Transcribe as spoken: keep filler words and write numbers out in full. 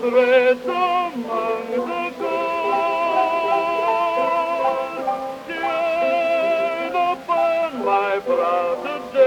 threads among the gold. Tears upon my brow today.